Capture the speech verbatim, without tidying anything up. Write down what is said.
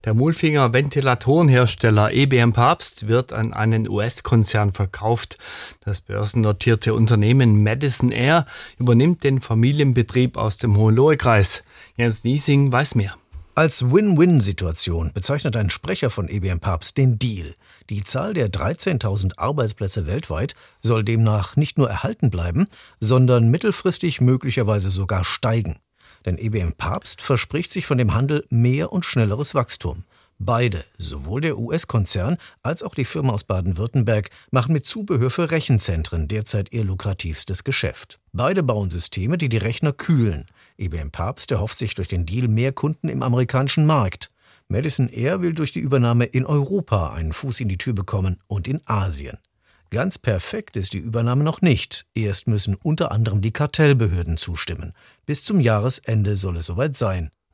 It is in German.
Der Mulfinger Ventilatorenhersteller E B M Papst wird an einen U S-Konzern verkauft. Das börsennotierte Unternehmen Madison Air übernimmt den Familienbetrieb aus dem Hohenlohe-Kreis. Jens Niesing weiß mehr. Als Win-Win-Situation bezeichnet ein Sprecher von E B M Papst den Deal. Die Zahl der dreizehntausend Arbeitsplätze weltweit soll demnach nicht nur erhalten bleiben, sondern mittelfristig möglicherweise sogar steigen. Denn E B M Papst verspricht sich von dem Handel mehr und schnelleres Wachstum. Beide, sowohl der U S-Konzern als auch die Firma aus Baden-Württemberg, machen mit Zubehör für Rechenzentren derzeit ihr lukrativstes Geschäft. Beide bauen Systeme, die die Rechner kühlen. E B M Papst erhofft sich durch den Deal mehr Kunden im amerikanischen Markt. Madison Air will durch die Übernahme in Europa einen Fuß in die Tür bekommen und in Asien. Ganz perfekt ist die Übernahme noch nicht. Erst müssen unter anderem die Kartellbehörden zustimmen. Bis zum Jahresende soll es soweit sein.